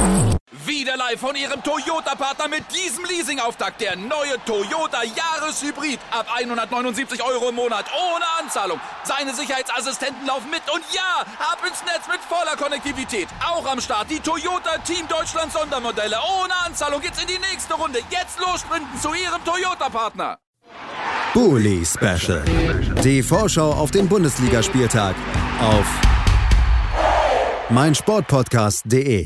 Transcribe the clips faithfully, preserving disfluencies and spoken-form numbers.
Wieder live von Ihrem Toyota-Partner mit diesem Leasing-Auftakt. Der neue Toyota Jahreshybrid. Ab hundertneunundsiebzig Euro im Monat. Ohne Anzahlung. Seine Sicherheitsassistenten laufen mit. Und ja, ab ins Netz mit voller Konnektivität. Auch am Start die Toyota Team Deutschland Sondermodelle. Ohne Anzahlung geht's in die nächste Runde. Jetzt los sprinten zu Ihrem Toyota-Partner. Bully Special. Die Vorschau auf den Bundesligaspieltag auf meinsportpodcast punkt de.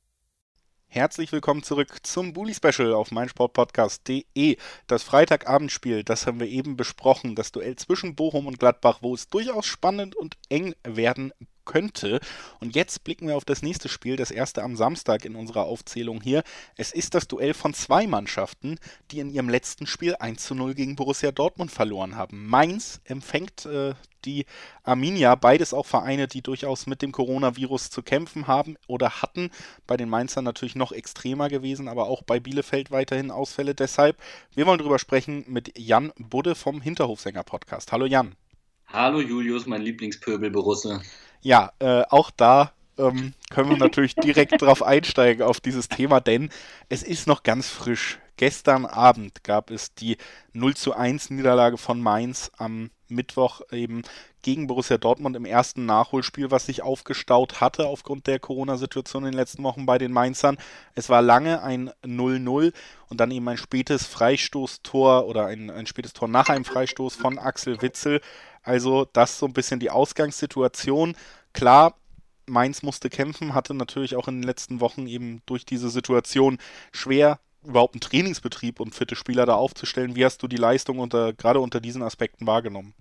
Herzlich willkommen zurück zum Bully Special auf meinsportpodcast punkt de. Das Freitagabendspiel, das haben wir eben besprochen, das Duell zwischen Bochum und Gladbach, wo es durchaus spannend und eng werden könnte. Und jetzt blicken wir auf das nächste Spiel, das erste am Samstag in unserer Aufzählung hier. Es ist das Duell von zwei Mannschaften, die in ihrem letzten Spiel eins zu null gegen Borussia Dortmund verloren haben. Mainz empfängt äh, die Arminia, beides auch Vereine, die durchaus mit dem Coronavirus zu kämpfen haben oder hatten. Bei den Mainzern natürlich noch extremer gewesen, aber auch bei Bielefeld weiterhin Ausfälle. Deshalb, wir wollen drüber sprechen mit Jan Budde vom Hinterhofsänger-Podcast. Hallo Jan. Hallo Julius, mein Lieblingspöbel Borusse. Ja, äh, auch da ähm, können wir natürlich direkt drauf einsteigen auf dieses Thema, denn es ist noch ganz frisch. Gestern Abend gab es die null zu eins Niederlage von Mainz am Mittwoch eben gegen Borussia Dortmund im ersten Nachholspiel, was sich aufgestaut hatte aufgrund der Corona-Situation in den letzten Wochen bei den Mainzern. Es war lange ein null null und dann eben ein spätes Freistoßtor oder ein, ein spätes Tor nach einem Freistoß von Axel Witsel. Also das so ein bisschen die Ausgangssituation. Klar, Mainz musste kämpfen, hatte natürlich auch in den letzten Wochen eben durch diese Situation schwer, überhaupt einen Trainingsbetrieb und fitte Spieler da aufzustellen. Wie hast du die Leistung unter, gerade unter diesen Aspekten wahrgenommen?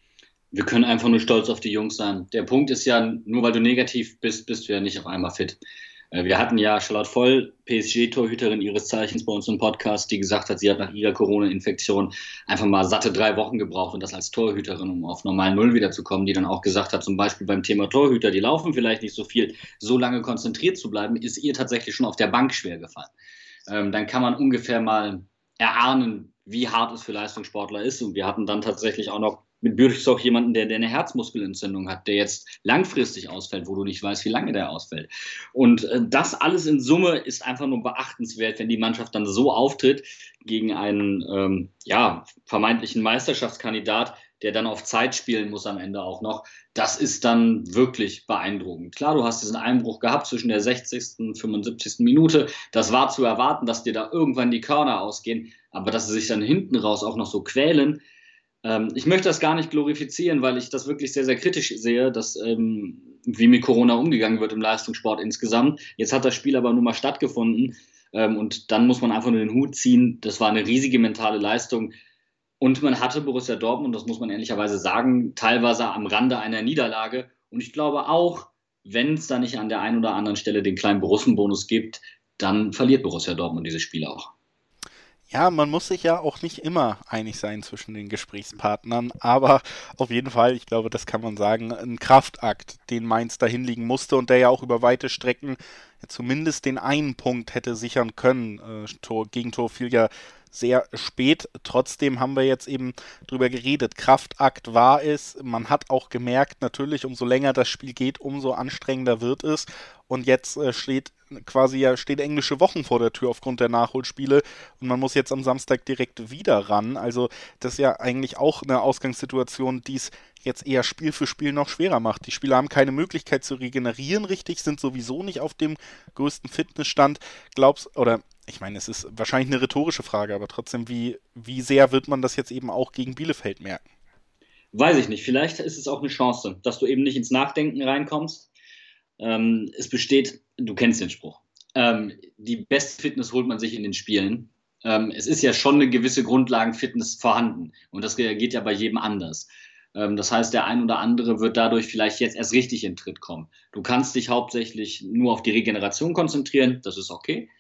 Wir können einfach nur stolz auf die Jungs sein. Der Punkt ist ja, nur weil du negativ bist, bist du ja nicht auf einmal fit. Wir hatten ja Charlotte Voll, P S G-Torhüterin ihres Zeichens bei uns im Podcast, die gesagt hat, sie hat nach ihrer Corona-Infektion einfach mal satte drei Wochen gebraucht und das als Torhüterin, um auf normal Null wiederzukommen, die dann auch gesagt hat, zum Beispiel beim Thema Torhüter, die laufen vielleicht nicht so viel, so lange konzentriert zu bleiben, ist ihr tatsächlich schon auf der Bank schwer gefallen. Ähm, dann kann man ungefähr mal erahnen, wie hart es für Leistungssportler ist. Und wir hatten dann tatsächlich auch noch mit Bürchstock jemanden, der, der eine Herzmuskelentzündung hat, der jetzt langfristig ausfällt, wo du nicht weißt, wie lange der ausfällt. Und äh, das alles in Summe ist einfach nur beachtenswert, wenn die Mannschaft dann so auftritt gegen einen ähm, ja, vermeintlichen Meisterschaftskandidat, der dann auf Zeit spielen muss am Ende auch noch. Das ist dann wirklich beeindruckend. Klar, du hast diesen Einbruch gehabt zwischen der sechzigsten und fünfundsiebzigsten Minute. Das war zu erwarten, dass dir da irgendwann die Körner ausgehen. Aber dass sie sich dann hinten raus auch noch so quälen. Ähm, ich möchte das gar nicht glorifizieren, weil ich das wirklich sehr, sehr kritisch sehe, dass ähm, wie mit Corona umgegangen wird im Leistungssport insgesamt. Jetzt hat das Spiel aber nun mal stattgefunden. Ähm, und dann muss man einfach nur den Hut ziehen. Das war eine riesige mentale Leistung. Und man hatte Borussia Dortmund, das muss man ehrlicherweise sagen, teilweise am Rande einer Niederlage. Und ich glaube auch, wenn es da nicht an der einen oder anderen Stelle den kleinen Borussenbonus gibt, dann verliert Borussia Dortmund dieses Spiel auch. Ja, man muss sich ja auch nicht immer einig sein zwischen den Gesprächspartnern, aber auf jeden Fall, ich glaube, das kann man sagen, ein Kraftakt, den Mainz da hinlegen musste und der ja auch über weite Strecken zumindest den einen Punkt hätte sichern können. Äh, Tor, Gegentor fiel ja sehr spät. Trotzdem haben wir jetzt eben drüber geredet. Kraftakt war es. Man hat auch gemerkt, natürlich, umso länger das Spiel geht, umso anstrengender wird es. Und jetzt äh, steht quasi ja stehen englische Wochen vor der Tür aufgrund der Nachholspiele und man muss jetzt am Samstag direkt wieder ran. Also das ist ja eigentlich auch eine Ausgangssituation, die es jetzt eher Spiel für Spiel noch schwerer macht. Die Spieler haben keine Möglichkeit zu regenerieren richtig, sind sowieso nicht auf dem größten Fitnessstand. Glaubst, oder ich meine, es ist wahrscheinlich eine rhetorische Frage, aber trotzdem, wie, wie sehr wird man das jetzt eben auch gegen Bielefeld merken? Weiß ich nicht. Vielleicht ist es auch eine Chance, dass du eben nicht ins Nachdenken reinkommst. Ähm, es besteht, du kennst den Spruch, ähm, die beste Fitness holt man sich in den Spielen. Ähm, es ist ja schon eine gewisse Grundlagenfitness vorhanden und das geht ja bei jedem anders. Ähm, das heißt, der ein oder andere wird dadurch vielleicht jetzt erst richtig in Tritt kommen. Du kannst dich hauptsächlich nur auf die Regeneration konzentrieren, das ist okay.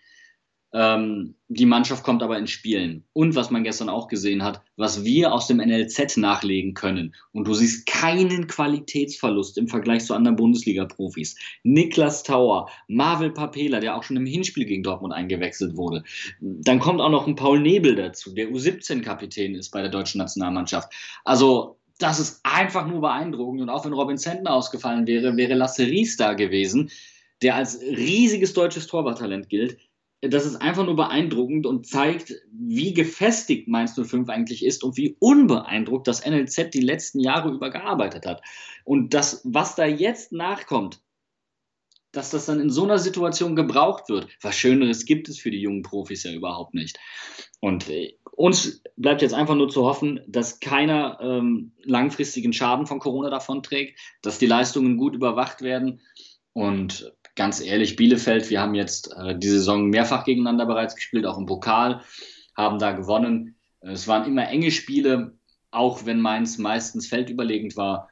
Ähm, die Mannschaft kommt aber ins Spielen. Und was man gestern auch gesehen hat, was wir aus dem N L Z nachlegen können. Und du siehst keinen Qualitätsverlust im Vergleich zu anderen Bundesliga-Profis. Niklas Tauer, Marvel Papela, der auch schon im Hinspiel gegen Dortmund eingewechselt wurde. Dann kommt auch noch ein Paul Nebel dazu, der U siebzehn Kapitän ist bei der deutschen Nationalmannschaft. Also das ist einfach nur beeindruckend. Und auch wenn Robin Zentner ausgefallen wäre, wäre Lasse Ries da gewesen. der als riesiges deutsches Torwarttalent gilt. Das ist einfach nur beeindruckend und zeigt, wie gefestigt Mainz null fünf eigentlich ist und wie unbeeindruckt das N L Z die letzten Jahre über gearbeitet hat. Und das, was da jetzt nachkommt, dass das dann in so einer Situation gebraucht wird, was Schöneres gibt es für die jungen Profis ja überhaupt nicht. Und äh, uns bleibt jetzt einfach nur zu hoffen, dass keiner ähm, langfristigen Schaden von Corona davonträgt, dass die Leistungen gut überwacht werden. Und ganz ehrlich, Bielefeld, wir haben jetzt äh, die Saison mehrfach gegeneinander bereits gespielt, auch im Pokal, haben da gewonnen. Es waren immer enge Spiele, auch wenn Mainz meistens feldüberlegend war.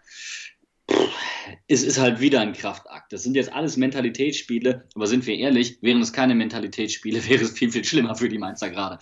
Es ist halt wieder ein Kraftakt. Das sind jetzt alles Mentalitätsspiele, aber sind wir ehrlich, wären es keine Mentalitätsspiele, wäre es viel, viel schlimmer für die Mainzer gerade.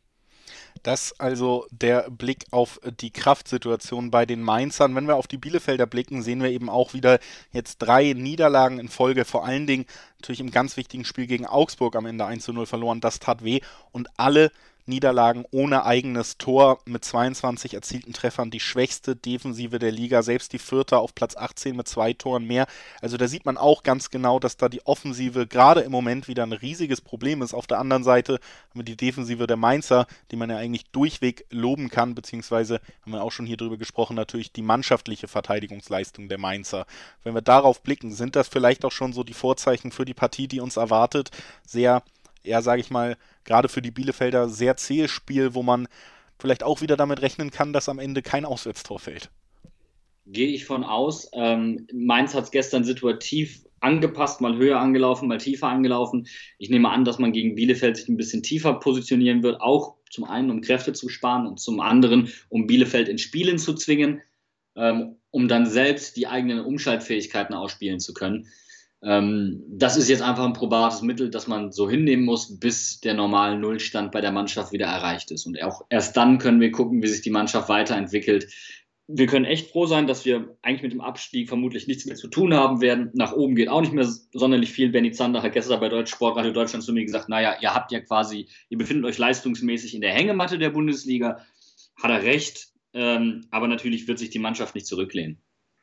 Das also der Blick auf die Kraftsituation bei den Mainzern. Wenn wir auf die Bielefelder blicken, sehen wir eben auch wieder jetzt drei Niederlagen in Folge. Vor allen Dingen natürlich im ganz wichtigen Spiel gegen Augsburg am Ende eins zu null verloren. Das tat weh. Und alle Niederlagen ohne eigenes Tor mit zweiundzwanzig erzielten Treffern, die schwächste Defensive der Liga, selbst die Vierte auf Platz achtzehn mit zwei Toren mehr. Also da sieht man auch ganz genau, dass da die Offensive gerade im Moment wieder ein riesiges Problem ist. Auf der anderen Seite haben wir die Defensive der Mainzer, die man ja eigentlich durchweg loben kann, beziehungsweise haben wir auch schon hier drüber gesprochen, natürlich die mannschaftliche Verteidigungsleistung der Mainzer. Wenn wir darauf blicken, sind das vielleicht auch schon so die Vorzeichen für die Partie, die uns erwartet. Sehr, ja, sage ich mal, gerade für die Bielefelder sehr zähes Spiel, wo man vielleicht auch wieder damit rechnen kann, dass am Ende kein Auswärtstor fällt. Gehe ich von aus. Ähm, Mainz hat es gestern situativ angepasst, mal höher angelaufen, mal tiefer angelaufen. Ich nehme an, dass man gegen Bielefeld sich ein bisschen tiefer positionieren wird, auch zum einen, um Kräfte zu sparen und zum anderen, um Bielefeld ins Spielen zu zwingen, ähm, um dann selbst die eigenen Umschaltfähigkeiten ausspielen zu können. Ähm, das ist jetzt einfach ein probates Mittel, das man so hinnehmen muss, bis der normale Nullstand bei der Mannschaft wieder erreicht ist. Und auch erst dann können wir gucken, wie sich die Mannschaft weiterentwickelt. Wir können echt froh sein, dass wir eigentlich mit dem Abstieg vermutlich nichts mehr zu tun haben werden. Nach oben geht auch nicht mehr sonderlich viel. Benny Zander hat gestern bei Deutsch Sportradio Deutschland zu mir gesagt, naja, ihr habt ja quasi, ihr befindet euch leistungsmäßig in der Hängematte der Bundesliga. Hat er recht, ähm, aber natürlich wird sich die Mannschaft nicht zurücklehnen.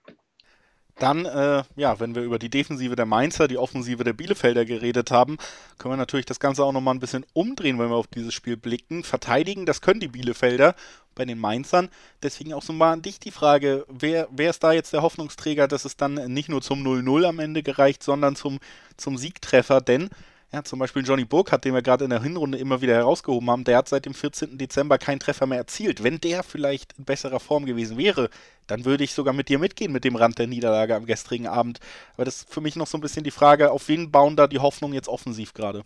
Dann, äh, ja, wenn wir über die Defensive der Mainzer, die Offensive der Bielefelder geredet haben, können wir natürlich das Ganze auch nochmal ein bisschen umdrehen, wenn wir auf dieses Spiel blicken. Verteidigen, das können die Bielefelder bei den Mainzern. Deswegen auch so mal an dich die Frage, wer, wer ist da jetzt der Hoffnungsträger, dass es dann nicht nur zum null null am Ende gereicht, sondern zum, zum Siegtreffer? Denn ja, zum Beispiel Johnny Burkhardt, den wir gerade in der Hinrunde immer wieder herausgehoben haben, der hat seit dem vierzehnten Dezember keinen Treffer mehr erzielt. Wenn der vielleicht in besserer Form gewesen wäre, dann würde ich sogar mit dir mitgehen mit dem Rand der Niederlage am gestrigen Abend. Aber das ist für mich noch so ein bisschen die Frage, auf wen bauen da die Hoffnung jetzt offensiv gerade?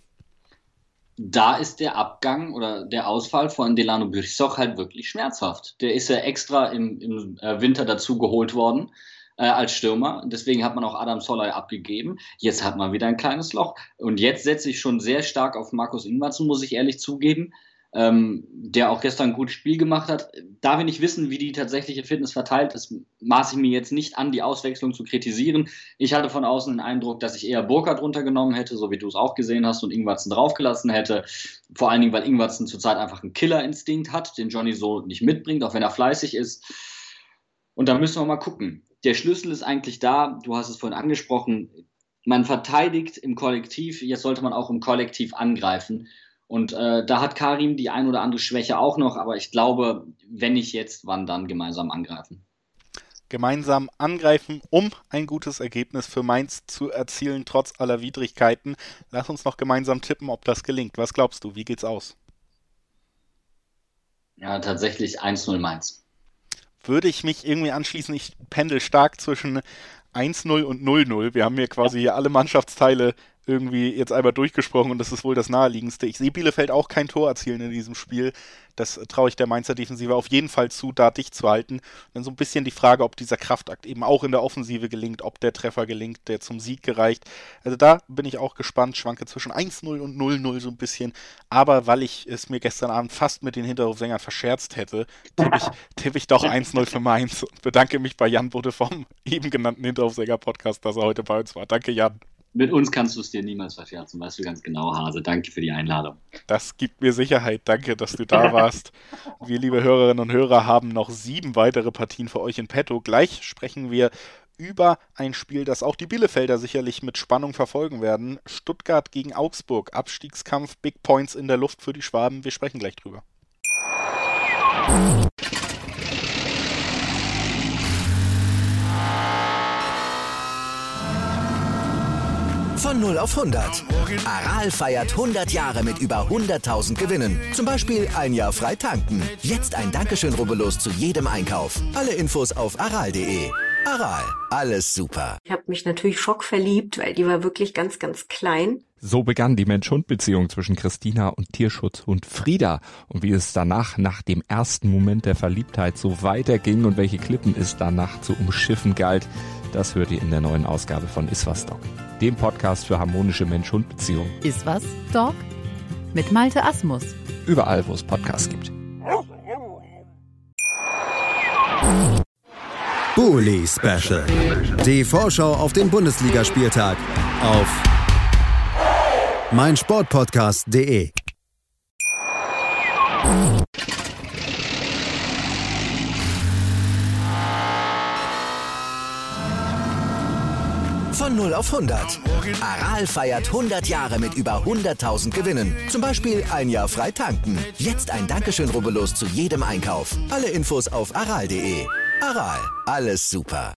Da ist der Abgang oder der Ausfall von Delano Bürzog halt wirklich schmerzhaft. Der ist ja extra im, im Winter dazu geholt worden äh, als Stürmer. Deswegen hat man auch Adam Solley abgegeben. Jetzt hat man wieder ein kleines Loch. Und jetzt setze ich schon sehr stark auf Markus Ingvartsen, muss ich ehrlich zugeben, ähm, der auch gestern ein gutes Spiel gemacht hat. Da wir nicht wissen, wie die tatsächliche Fitness verteilt ist, maße ich mir jetzt nicht an, die Auswechslung zu kritisieren. Ich hatte von außen den Eindruck, dass ich eher Burkhardt runtergenommen hätte, so wie du es auch gesehen hast, und Ingvartsen draufgelassen hätte. Vor allen Dingen, weil Ingvartsen zurzeit einfach einen Killerinstinkt hat, den Johnny so nicht mitbringt, auch wenn er fleißig ist. Und da müssen wir mal gucken. Der Schlüssel ist eigentlich da, du hast es vorhin angesprochen, man verteidigt im Kollektiv, jetzt sollte man auch im Kollektiv angreifen. Und äh, da hat Karim die ein oder andere Schwäche auch noch, aber ich glaube, wenn nicht jetzt, wann dann gemeinsam angreifen. Gemeinsam angreifen, um ein gutes Ergebnis für Mainz zu erzielen, trotz aller Widrigkeiten. Lass uns noch gemeinsam tippen, ob das gelingt. Was glaubst du, wie geht's aus? Ja, tatsächlich eins null Mainz. Würde ich mich irgendwie anschließen, ich pendel stark zwischen eins null und null null. Wir haben hier quasi hier alle Mannschaftsteile irgendwie jetzt einmal durchgesprochen und das ist wohl das Naheliegendste. Ich sehe Bielefeld auch kein Tor erzielen in diesem Spiel. Das traue ich der Mainzer Defensive auf jeden Fall zu, da dicht zu halten. Dann so ein bisschen die Frage, ob dieser Kraftakt eben auch in der Offensive gelingt, ob der Treffer gelingt, der zum Sieg gereicht. Also da bin ich auch gespannt, schwanke zwischen eins null und null null so ein bisschen. Aber weil ich es mir gestern Abend fast mit den Hinterhofsängern verscherzt hätte, tippe ich, tippe ich doch eins null für Mainz und bedanke mich bei Jan Budde vom eben genannten Hinterhofsänger-Podcast, dass er heute bei uns war. Danke, Jan. Mit uns kannst du es dir niemals verscherzen, weißt du ganz genau, Hase. Danke für die Einladung. Das gibt mir Sicherheit. Danke, dass du da warst. Wir, liebe Hörerinnen und Hörer, haben noch sieben weitere Partien für euch in petto. Gleich sprechen wir über ein Spiel, das auch die Bielefelder sicherlich mit Spannung verfolgen werden. Stuttgart gegen Augsburg, Abstiegskampf, Big Points in der Luft für die Schwaben. Wir sprechen gleich drüber. Von null auf hundert. Aral feiert hundert Jahre mit über hunderttausend Gewinnen. Zum Beispiel ein Jahr frei tanken. Jetzt ein Dankeschön, rubbellos zu jedem Einkauf. Alle Infos auf aral punkt de. Aral, alles super. Ich habe mich natürlich schockverliebt, weil die war wirklich ganz, ganz klein. So begann die Mensch-Hund-Beziehung zwischen Christina und Tierschutzhund Frieda. Und wie es danach, nach dem ersten Moment der Verliebtheit, so weiterging und welche Klippen es danach zu umschiffen galt, das hört ihr in der neuen Ausgabe von Iswas Dog, dem Podcast für harmonische Mensch-Hund-Beziehungen. Iswas Dog? Mit Malte Asmus. Überall, wo es Podcasts gibt. Bully Special. Die Vorschau auf den Bundesligaspieltag auf meinsportpodcast punkt de. Von null auf hundert. Aral feiert hundert Jahre mit über hunderttausend Gewinnen. Zum Beispiel ein Jahr frei tanken. Jetzt ein Dankeschön, rubbellos zu jedem Einkauf. Alle Infos auf aral punkt de. Aral, alles super.